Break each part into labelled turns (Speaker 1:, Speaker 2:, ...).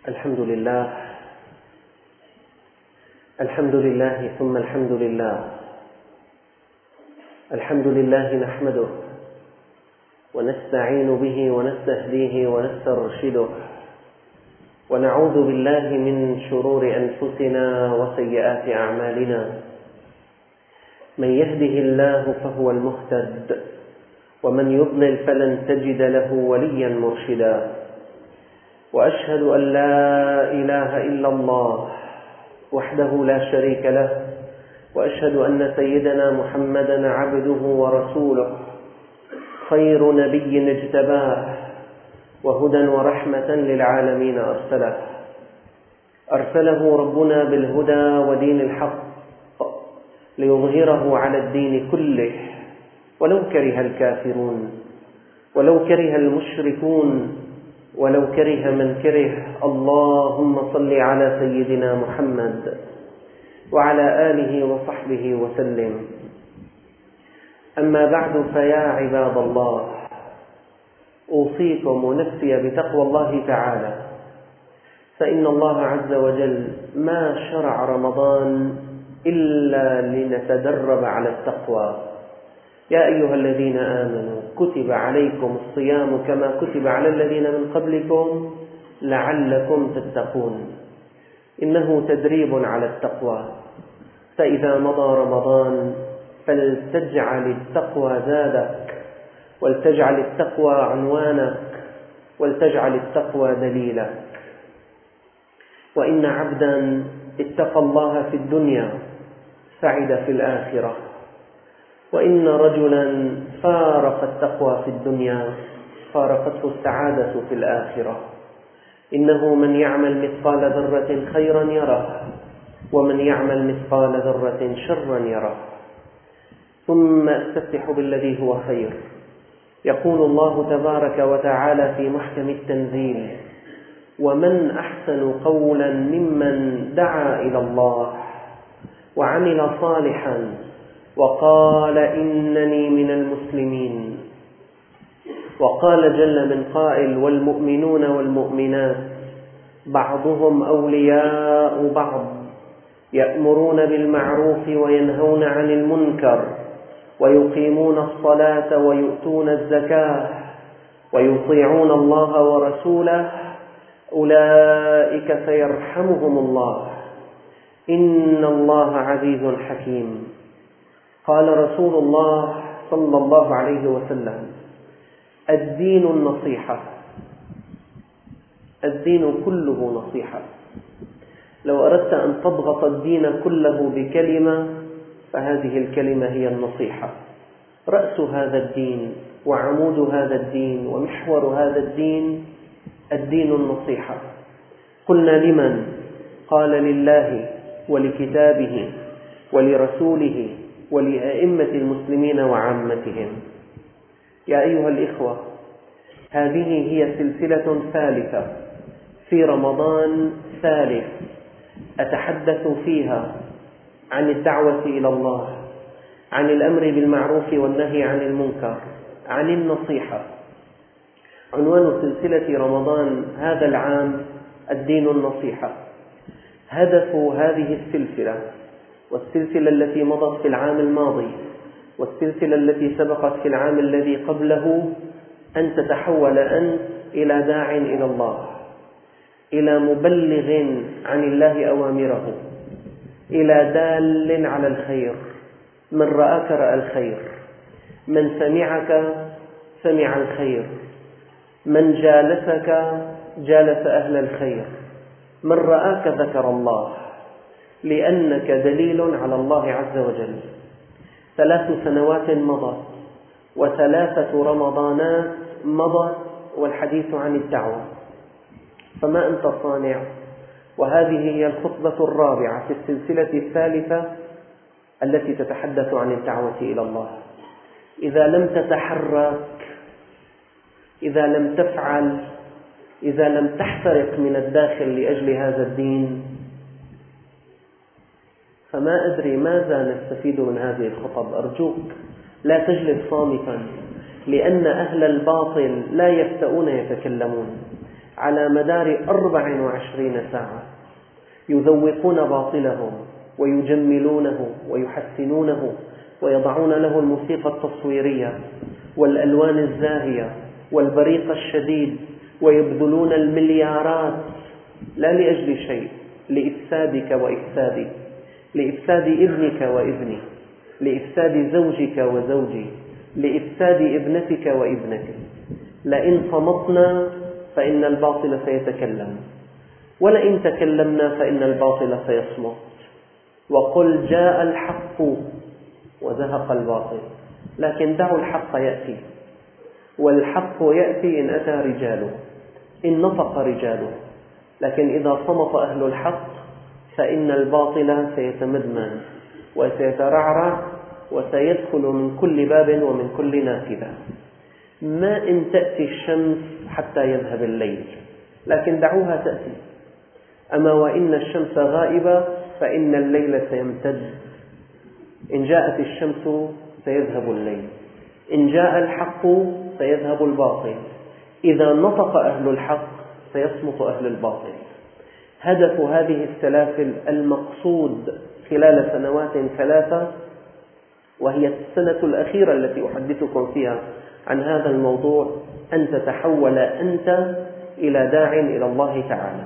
Speaker 1: الحمد لله الحمد لله ثم الحمد لله. الحمد لله نحمده ونستعين به ونستهديه ونسترشده، ونعوذ بالله من شرور أنفسنا وسيئات أعمالنا. من يهده الله فهو المهتد، ومن يضلل فلن تجد له وليا مرشدا. وأشهد أن لا إله إلا الله وحده لا شريك له، وأشهد أن سيدنا محمدا عبده ورسوله، خير نبي اجتباه وهدى ورحمة للعالمين أرسله ربنا بالهدى ودين الحق ليظهره على الدين كله، ولو كره الكافرون، ولو كره المشركون، ولو كره من كره. اللهم صل على سيدنا محمد وعلى آله وصحبه وسلم. أما بعد، فيا عباد الله، أوصيكم ونفسي بتقوى الله تعالى، فإن الله عز وجل ما شرع رمضان إلا لنتدرب على التقوى. يا أيها الذين آمنوا كتب عليكم الصيام كما كتب على الذين من قبلكم لعلكم تتقون. إنه تدريب على التقوى، فإذا مضى رمضان فلتجعل التقوى زادك، ولتجعل التقوى عنوانك، ولتجعل التقوى دليلك. وإن عبدا اتقى الله في الدنيا سعد في الآخرة، وإن رجلا فارق التقوى في الدنيا فارقته السعادة في الآخرة. إنه من يعمل مثقال ذرة خيرا يره، ومن يعمل مثقال ذرة شرا يره. ثم أستفتح بالذي هو خير. يقول الله تبارك وتعالى في محكم التنزيل: ومن أحسن قولا ممن دعا إلى الله وعمل صالحا وقال إنني من المسلمين. وقال جل من قائل: والمؤمنون والمؤمنات بعضهم أولياء بعض، يأمرون بالمعروف وينهون عن المنكر، ويقيمون الصلاة ويؤتون الزكاة، ويطيعون الله ورسوله، أولئك سيرحمهم الله، إن الله عزيز حكيم. قال رسول الله صلى الله عليه وسلم: الدين النصيحة. الدين كله نصيحة. لو أردت أن تضغط الدين كله بكلمة فهذه الكلمة هي النصيحة. رأس هذا الدين وعمود هذا الدين ومحور هذا الدين الدين النصيحة. قلنا لمن؟ قال: لله ولكتابه ولرسوله ولأئمة المسلمين وعامتهم. يا أيها الإخوة، هذه هي سلسلة ثالثة في رمضان ثالث أتحدث فيها عن الدعوة إلى الله، عن الأمر بالمعروف والنهي عن المنكر، عن النصيحة. عنوان سلسلة رمضان هذا العام الدين النصيحة. هدف هذه السلسلة والسلسلة التي مضت في العام الماضي والسلسلة التي سبقت في العام الذي قبله أن تتحول أنت إلى داع إلى الله، إلى مبلغ عن الله أوامره، إلى دال على الخير. من رآك رأى الخير، من سمعك سمع الخير، من جالسك جالس أهل الخير، من رآك ذكر الله، لأنك دليل على الله عز وجل. 3 سنوات مضت و3 رمضانات مضت والحديث عن الدعوة، فما أنت صانع؟ وهذه هي الخطبة الرابعة في السلسلة الثالثة التي تتحدث عن الدعوة إلى الله. إذا لم تتحرك، إذا لم تفعل، إذا لم تحترق من الداخل لأجل هذا الدين، فما أدري ماذا نستفيد من هذه الخطب. أرجوك لا تجلس صامتا، لأن أهل الباطل لا يفتؤون يتكلمون. على مدار 24 ساعة يذوقون باطلهم ويجملونه ويحسنونه ويضعون له الموسيقى التصويرية والألوان الزاهية والبريق الشديد، ويبذلون المليارات لا لأجل شيء، لإفسادك وإفسادي، لإفساد ابنك وابني، لإفساد زوجك وزوجي، لإفساد ابنتك وابنتي. لئن صمتنا فإن الباطل سيتكلم، ولئن تكلمنا فإن الباطل سيصمت. وقل جاء الحق وزهق الباطل، لكن دعوا الحق يأتي، والحق يأتي إن أتى رجاله، إن نطق رجاله. لكن إذا صمت أهل الحق فإن الباطل سيتمدمن وسيترعرع وسيدخل من كل باب ومن كل نافذة. ما إن تأتي الشمس حتى يذهب الليل، لكن دعوها تأتي. أما وإن الشمس غائبة فإن الليل سيمتد. إن جاءت الشمس سيذهب الليل، إن جاء الحق سيذهب الباطل، إذا نطق أهل الحق سيصمت أهل الباطل. هدف هذه السلاسل المقصود خلال سنوات 3، وهي السنة الأخيرة التي أحدثكم فيها عن هذا الموضوع، أن تتحول أنت إلى داع إلى الله تعالى.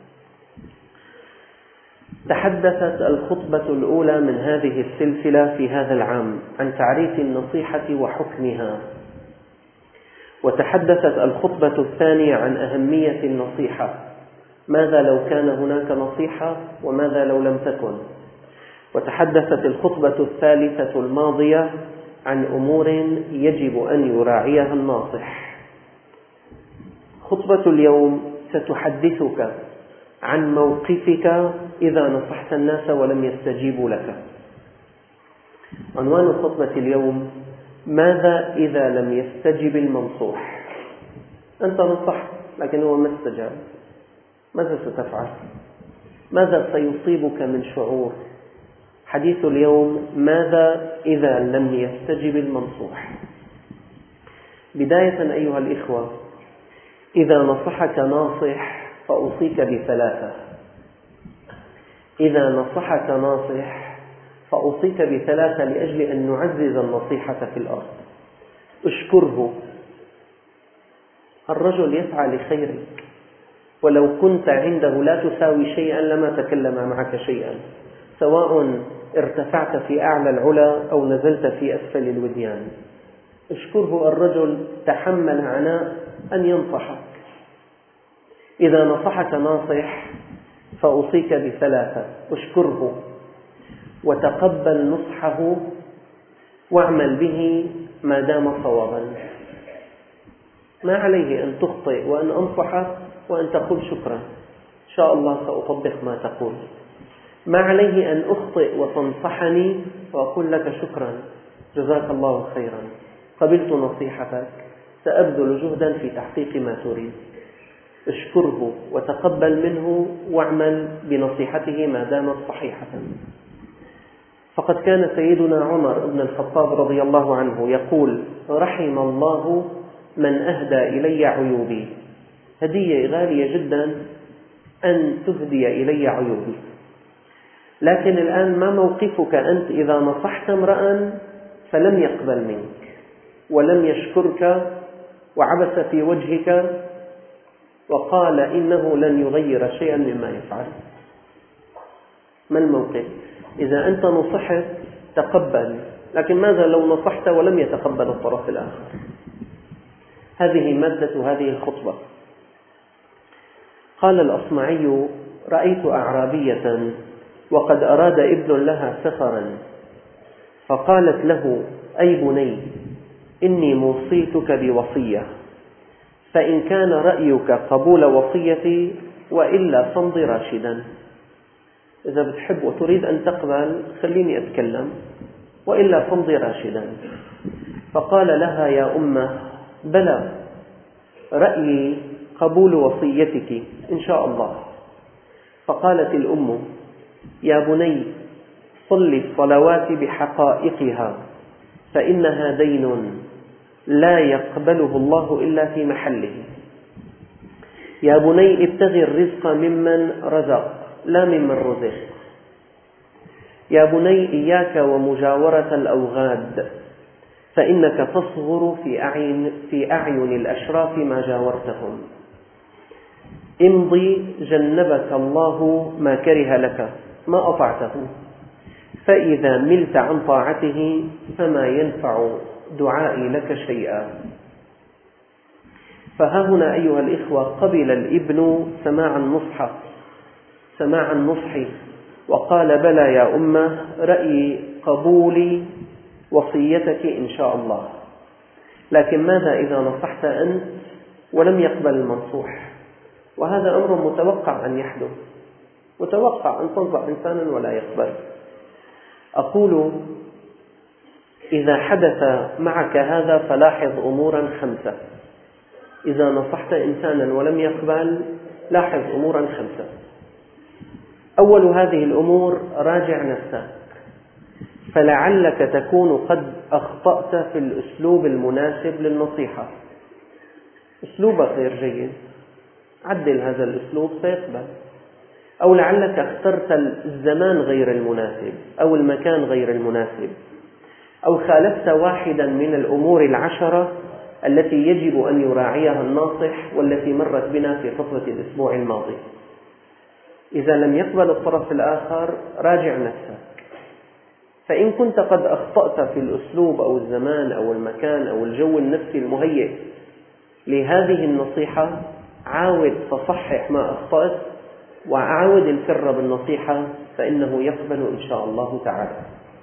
Speaker 1: تحدثت الخطبة الأولى من هذه السلسلة في هذا العام عن تعريف النصيحة وحكمها، وتحدثت الخطبة الثانية عن أهمية النصيحة، ماذا لو كان هناك نصيحة وماذا لو لم تكن. وتحدثت الخطبة الثالثة الماضية عن أمور يجب أن يراعيها الناصح. خطبة اليوم ستحدثك عن موقفك إذا نصحت الناس ولم يستجيبوا لك. عنوان خطبة اليوم: ماذا إذا لم يستجب المنصوح؟ أنت نصحت لكن هو ما استجاب، ماذا ستفعل؟ ماذا سيصيبك من شعور؟ حديث اليوم: ماذا إذا لم يستجب المنصوح؟ بداية أيها الإخوة، إذا نصحك ناصح فأوصيك ب3. إذا نصحك ناصح فأوصيك ب3 لأجل أن نعزز النصيحة في الأرض. اشكره. الرجل يسعى لخيرك، ولو كنت عنده لا تساوي شيئا لما تكلم معك شيئا، سواء ارتفعت في أعلى العلا أو نزلت في أسفل الوديان. اشكره. الرجل تحمل عناء أن ينصحك. إذا نصحك ناصح فأوصيك ب3: اشكره وتقبل نصحه واعمل به ما دام صوابا. ما عليه أن تخطئ وأن أنصحك وأن تقول شكرا، إن شاء الله سأطبق ما تقول. ما عليه أن أخطئ وتنصحني وأقول لك شكرا، جزاك الله خيرا، قبلت نصيحتك، سأبذل جهدا في تحقيق ما تريد. اشكره وتقبل منه واعمل بنصيحته ما دامت صحيحة. فقد كان سيدنا عمر بن الخطاب رضي الله عنه يقول: رحم الله من أهدى إلي عيوبي. هدية غالية جدا أن تهدي إلي عيوبي. لكن الآن ما موقفك أنت إذا نصحت امرأ فلم يقبل منك ولم يشكرك وعبس في وجهك وقال إنه لن يغير شيئا مما يفعل؟ ما الموقف؟ إذا أنت نصحت تقبل، لكن ماذا لو نصحت ولم يتقبل الطرف الآخر؟ هذه مادة هذه الخطبة. قال الأصمعي: رأيت أعرابية وقد أراد ابن لها سفرا، فقالت له: أي بني، إني موصيتك بوصية، فإن كان رأيك قبول وصيتي وإلا فامض راشدا. إذا بتحب وتريد أن تقبل خليني أتكلم، وإلا فامض راشدا. فقال لها: يا أمه، بلى، رأيي قبول وصيتك إن شاء الله. فقالت الأم: يا بني، صل الصلوات بحقائقها، فإنها دين لا يقبله الله إلا في محله. يا بني ابتغ الرزق ممن رزق لا ممن رزق. يا بني إياك ومجاورة الأوغاد فإنك تصغر في أعين الأشراف ما جاورتهم. امضي جنبك الله ما كره لك ما أطعته، فإذا ملت عن طاعته فما ينفع دعائي لك شيئا. فها هنا أيها الإخوة قبل الابن سماع النصح وقال بلى يا أمة رأيي قبول وصيتك إن شاء الله. لكن ماذا إذا نصحت أنت ولم يقبل المنصوح؟ وهذا أمر متوقع أن يحدث، متوقع أن تنصح إنسانا ولا يقبل. أقول إذا حدث معك هذا فلاحظ أمورا 5. إذا نصحت إنسانا ولم يقبل لاحظ أمورا 5. أول هذه الأمور راجع نفسك، فلعلك تكون قد أخطأت في الأسلوب المناسب للنصيحة. أسلوبك غير جيد، عدل هذا الأسلوب سيقبل. أو لعلك اخترت الزمان غير المناسب أو المكان غير المناسب، أو خالفت واحدا من الأمور 10 التي يجب أن يراعيها الناصح والتي مرت بنا في خطبة الأسبوع الماضي. إذا لم يقبل الطرف الآخر راجع نفسك، فإن كنت قد أخطأت في الأسلوب أو الزمان أو المكان أو الجو النفسي المهيئ لهذه النصيحة عاود فصحح ما أخطأت وعاود الفر بالنصيحة فإنه يقبل إن شاء الله تعالى.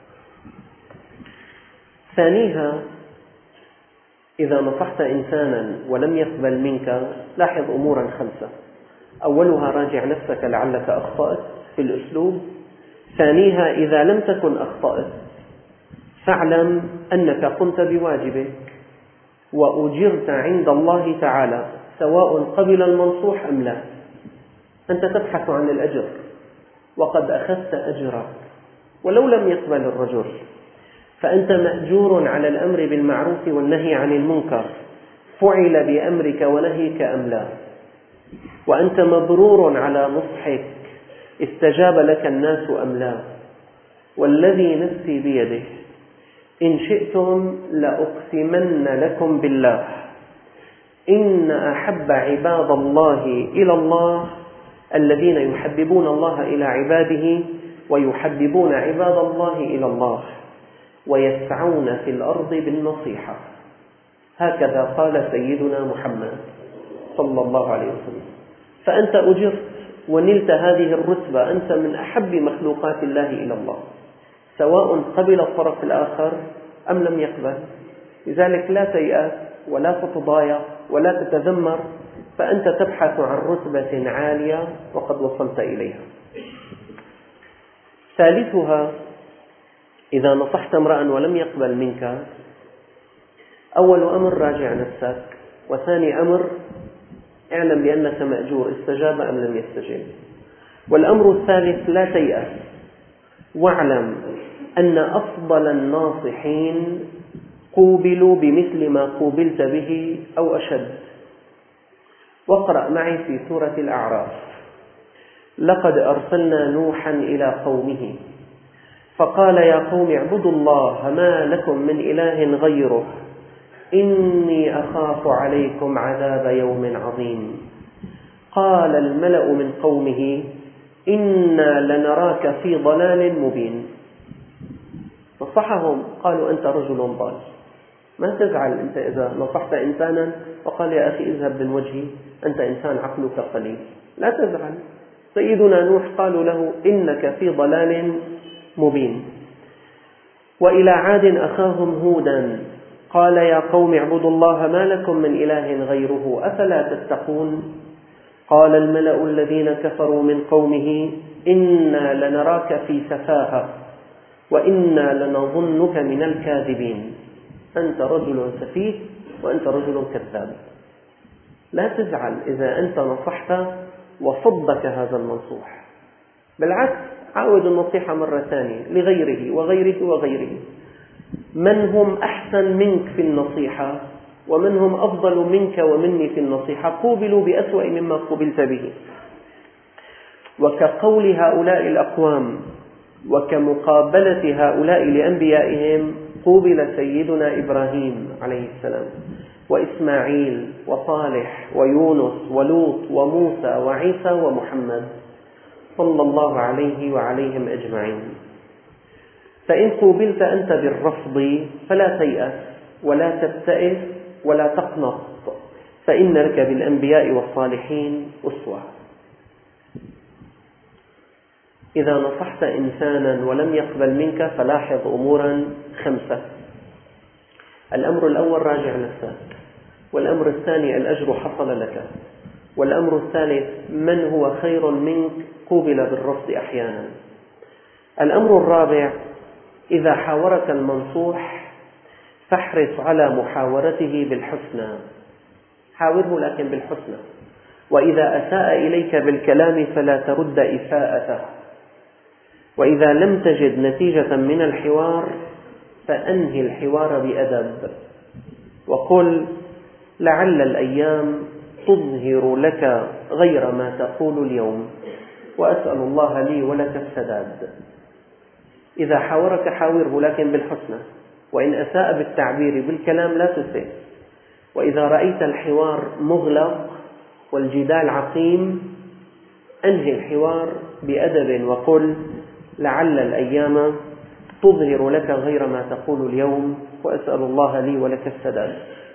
Speaker 1: ثانيها إذا نصحت إنسانا ولم يقبل منك لاحظ أمورا 5. أولها راجع نفسك لعلك أخطأت في الأسلوب. ثانيها إذا لم تكن أخطأت فاعلم أنك قمت بواجبك وأجرت عند الله تعالى سواء قبل المنصوح أم لا. أنت تبحث عن الأجر وقد أخذت أجرك ولو لم يقبل الرجل، فأنت مأجور على الأمر بالمعروف والنهي عن المنكر فعل بأمرك ونهيك أم لا، وأنت مبرور على نصحك استجاب لك الناس أم لا. والذي نفسي بيده إن شئتم لأقسمن لكم بالله إن أحب عباد الله إلى الله الذين يحببون الله إلى عباده ويحببون عباد الله إلى الله ويسعون في الأرض بالنصيحة. هكذا قال سيدنا محمد صلى الله عليه وسلم. فأنت أجرت ونلت هذه الرتبة، أنت من أحب مخلوقات الله إلى الله سواء قبل الطرف الآخر أم لم يقبل. لذلك لا تيأس ولا تتضايق ولا تتذمر، فأنت تبحث عن رتبة عالية وقد وصلت إليها. ثالثها إذا نصحت امرأ ولم يقبل منك أول أمر راجع نفسك، وثاني أمر اعلم بأنك مأجور استجاب أم لم يستجب. والأمر الثالث لا تيأس، واعلم أن أفضل الناصحين قوبلوا بمثل ما قوبلت به أو أشد. واقرأ معي في سورة الأعراف: لقد أرسلنا نوحا إلى قومه فقال يا قوم اعبدوا الله ما لكم من إله غيره إني أخاف عليكم عذاب يوم عظيم. قال الملأ من قومه إنا لنراك في ضلال مبين. نصحهم قالوا أنت رجل ضال. ما تزعل أنت إذا نصحت إنسانا وقال يا أخي اذهب من وجهي أنت إنسان عقلك قليل، لا تزعل. سيدنا نوح قالوا له إنك في ضلال مبين. وإلى عاد أخاهم هودا قال يا قوم اعبدوا الله ما لكم من إله غيره أفلا تتقون. قال الملأ الذين كفروا من قومه إنا لنراك في سفاهة وإنا لنظنك من الكاذبين. أنت رجل سفيه وأنت رجل كذاب. لا تزعل إذا أنت نصحت وصدك هذا المنصوح، بالعكس عاود النصيحة مرة ثانية لغيره وغيره وغيره. من هم أحسن منك في النصيحة ومن هم أفضل منك ومني في النصيحة قوبلوا بأسوأ مما قوبلت به. وكقول هؤلاء الأقوام وكمقابلة هؤلاء لأنبيائهم قوبل سيدنا إبراهيم عليه السلام وإسماعيل وصالح ويونس ولوط وموسى وعيسى ومحمد صلى الله عليه وعليهم أجمعين. فإن قوبلت أنت بالرفض فلا تيأس ولا تبتئس ولا تقنط، فإن لك بالأنبياء والصالحين أسوة. إذا نصحت إنسانا ولم يقبل منك فلاحظ أمورا 5. الأمر الأول راجع نفسك، والأمر الثاني الأجر حصل لك، والأمر الثالث من هو خير منك قوبل بالرفض أحيانا. الأمر الرابع إذا حاورك المنصوح فاحرص على محاورته بالحسنى، حاوره لكن بالحسنى، وإذا أساء إليك بالكلام فلا ترد إساءته، وإذا لم تجد نتيجة من الحوار فأنهي الحوار بأدب وقل لعل الأيام تظهر لك غير ما تقول اليوم، وأسأل الله لي ولك السداد. إذا حاورك حاوره لكن بالحسنى، وإن أساء بالتعبير بالكلام لا تسئ. وإذا رأيت الحوار مغلق والجدال عقيم أنهي الحوار بأدب وقل لعل الأيام تظهر لك غير ما تقول اليوم، وأسأل الله لي ولك السداد.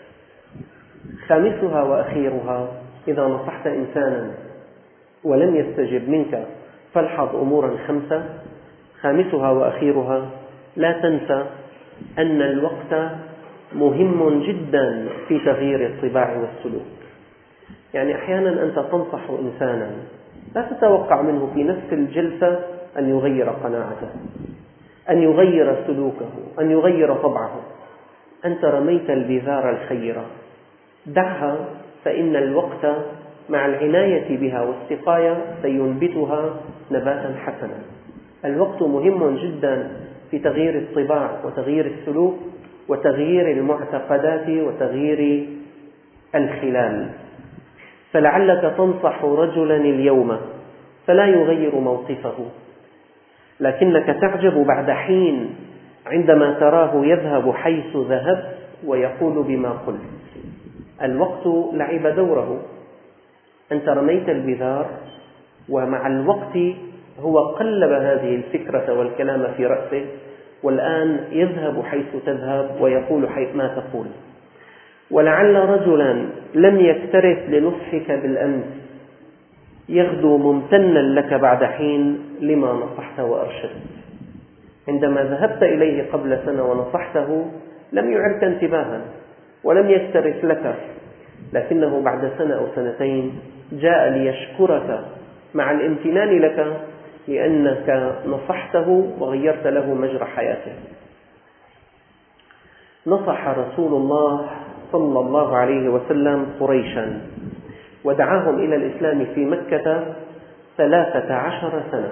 Speaker 1: خامسها وأخيرها إذا نصحت إنسانا ولم يستجب منك فالحظ أمورا 5. خامسها وأخيرها لا تنسى أن الوقت مهم جدا في تغيير الطباع والسلوك. يعني أحيانا أنت تنصح إنسانا لا تتوقع منه في نفس الجلسة أن يغير قناعته، أن يغير سلوكه، أن يغير طبعه. أنت رميت البذار الخيرة، دعها، فإن الوقت مع العناية بها والسقاية سينبتها نباتا حسنا. الوقت مهم جدا في تغيير الطباع وتغيير السلوك وتغيير المعتقدات وتغيير الخلال. فلعلك تنصح رجلا اليوم فلا يغير موقفه، لكنك تعجب بعد حين عندما تراه يذهب حيث ذهبت ويقول بما قلت. الوقت لعب دوره، أنت رميت البذار ومع الوقت هو قلب هذه الفكرة والكلام في رأسه، والآن يذهب حيث تذهب ويقول حيث ما تقول. ولعل رجلا لم يكترث لنصحك بالأمس يغدو ممتنا لك بعد حين لما نصحت وأرشدت. عندما ذهبت إليه قبل سنة ونصحته لم يعرك انتباها ولم يكترث لك، لكنه بعد سنة أو سنتين جاء ليشكرك مع الامتنان لك لأنك نصحته وغيرت له مجرى حياته. نصح رسول الله صلى الله عليه وسلم قريشا ودعاهم إلى الإسلام في مكة 13 سنة،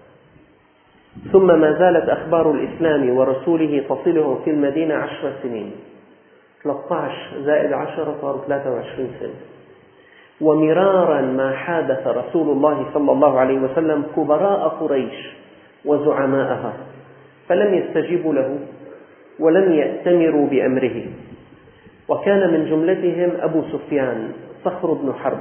Speaker 1: ثم ما زالت أخبار الإسلام ورسوله تصلهم في المدينة 10 سنين، 13 زائد 10 صاروا 23 سنة. ومرارا ما حادث رسول الله صلى الله عليه وسلم كبراء قريش وزعماءها فلم يستجيبوا له ولم يأتمروا بأمره، وكان من جملتهم أبو سفيان صخر بن حرب.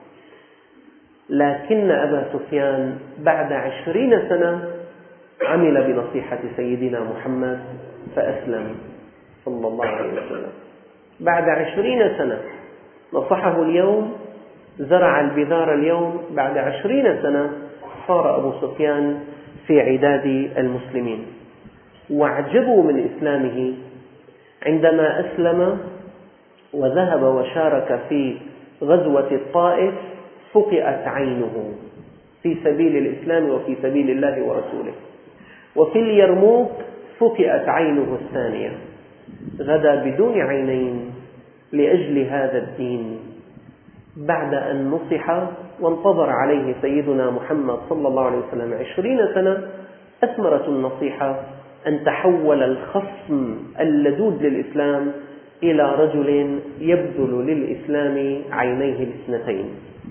Speaker 1: لكن أبا سفيان بعد 20 سنة عمل بنصيحة سيدنا محمد فأسلم صلى الله عليه وسلم. بعد 20 سنة نصحه اليوم، زرع البذار اليوم، بعد 20 سنة صار أبو سفيان في عداد المسلمين. واعجبوا من إسلامه عندما أسلم وذهب وشارك في غزوة الطائف فقئت عينه في سبيل الإسلام وفي سبيل الله ورسوله، وفي اليرموك فقئت عينه الثانية، غدا بدون عينين لأجل هذا الدين بعد أن نصح وانتظر عليه سيدنا محمد صلى الله عليه وسلم 20 سنة. أثمرت النصيحة أن تحول الخصم اللدود للإسلام إلى رجل يبذل للإسلام عينيه الاثنتين.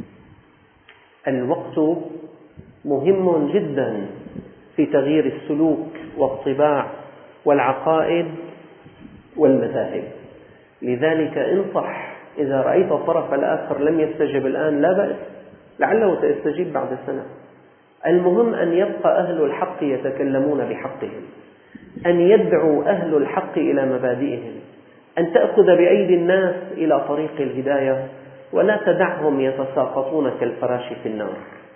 Speaker 1: الوقت مهم جدا في تغيير السلوك والطباع والعقائد والمذاهب، لذلك انصح إذا رأيت الطرف الآخر لم يستجب الآن لا بأس، لعله سيستجيب بعد سنة. المهم أن يبقى أهل الحق يتكلمون بحقهم، أن يدعو أهل الحق إلى مبادئهم، أن تأخذ بأيدي الناس إلى طريق الهداية ولا تدعهم يتساقطون كالفراش في النار.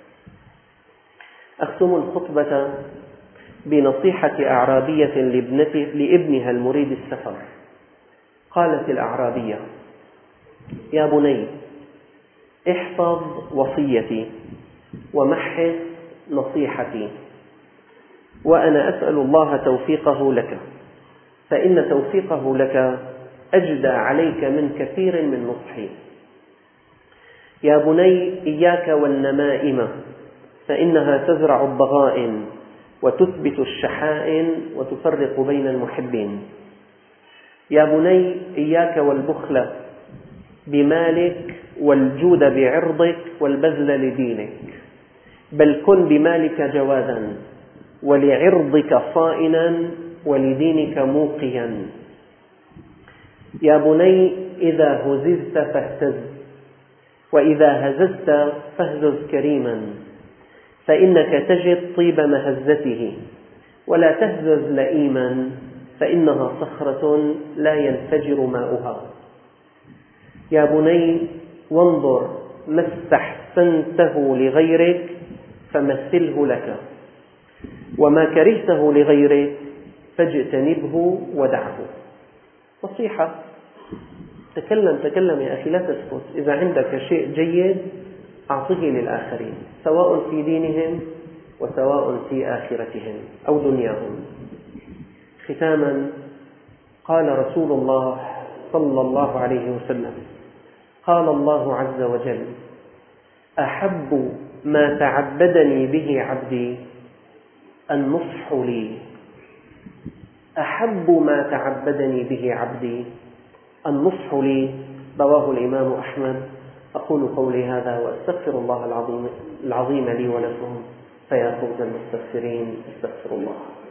Speaker 1: أختم الخطبة بنصيحة أعرابية لابنها المريد السفر. قالت الأعرابية: يا بني، احفظ وصيتي ومحص نصيحتي، وأنا أسأل الله توفيقه لك، فإن توفيقه لك أجدى عليك من كثير من نصحي. يا بني، إياك والنمائم، فإنها تزرع الضغائن وتثبت الشحائن وتفرق بين المحبين. يا بني، إياك والبخل بمالك والجود بعرضك والبذل لدينك، بل كن بمالك جوادا ولعرضك صائنا ولدينك موقيا. يا بني، إذا هززت فاهتز، وإذا هززت فاهزز كريما، فإنك تجد طيب مهزته، ولا تهزز لئيما، فإنها صخرة لا ينفجر ماؤها. يا بني، وانظر ما استحسنته لغيرك فمثله لك، وما كرهته لغيرك فاجتنبه ودعه. نصيحة. تكلم يا أخي، لا تسكت. إذا عندك شيء جيد أعطيه للآخرين، سواء في دينهم وسواء في آخرتهم أو دنياهم. ختاما، قال رسول الله صلى الله عليه وسلم: قال الله عز وجل: أحب ما تعبدني به عبدي النصح لي. أحب ما تعبدني به عبدي النصح لي. رواه الإمام أحمد. أقول قولي هذا وأستغفر الله العظيم لي ولكم، فيا فوز المستغفرين. استغفر الله.